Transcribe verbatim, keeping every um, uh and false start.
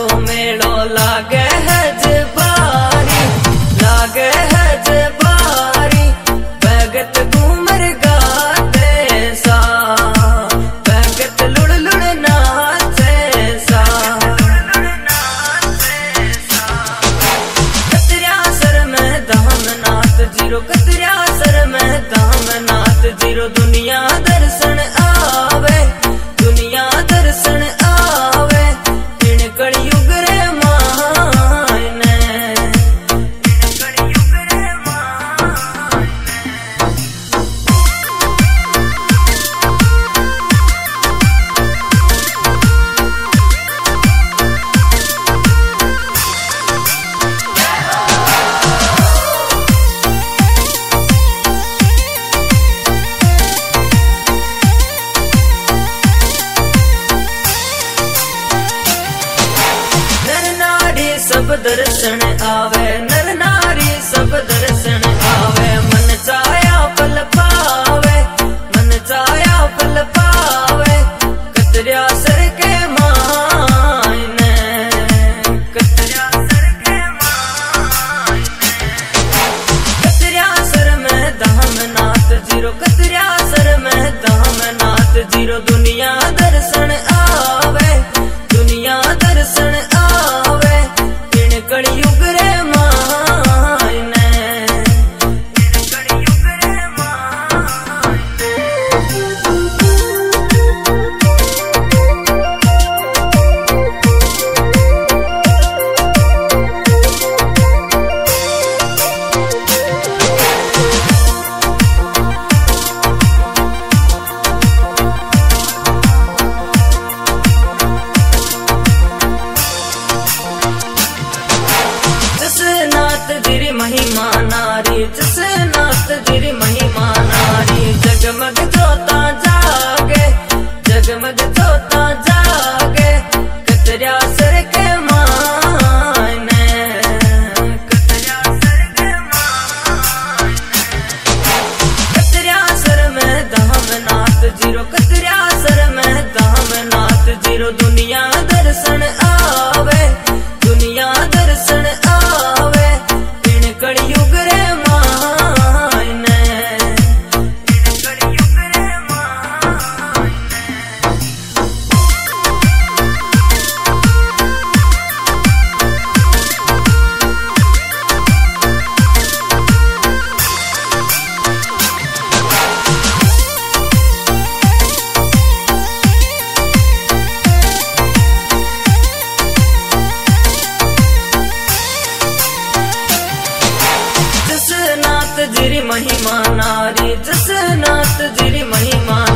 मेलो लागे है जबारी, लागे है जबारी, भगत घूमर गाते सा, भगत लुड़ लुड़ नाचे सा। कतरिया सर में धाम नाथ जीरो, कतरिया सर में धाम नाथ जीरो, दुनिया दर्शन आवे, दुनिया दर्शन आवे, इन कलयुग रे मायने, इन कलयुग रे मायने। नर नारी सब दर्शन आवे, नर नारी सब दर्शन आवे, मन चाया फल पावे, मन चाया फल पावे, कतरिया सर के मायने, कतरिया सर के मायने। कतरिया सर में धाम नाथ जीरो, कतरिया सर में धाम नाथ जीरो, दुनिया दर्शन आवे, दुनिया दर्शन आवे, इन कलयुग रे मायने, इन कलयुग रे मायने। जसनाथ गिरी महिमा नारी, जसनाथ गिरी महिमा नारी, जगमग जोता जागे, जगमग जोता जागे, कतरिया सर के मायने, कतरिया सर के मायने। कतरिया सर में धाम नाथ जीरो, कतरिया सर में धाम नाथ जीरो, दुनिया दर्शन आवे, दुनिया दर्शन आवे, इन कलयुग रे मायने, इन कलयुग रे मायने। जसनाथ गिरी महिमा नारी, जसनाथ गिरी महिमा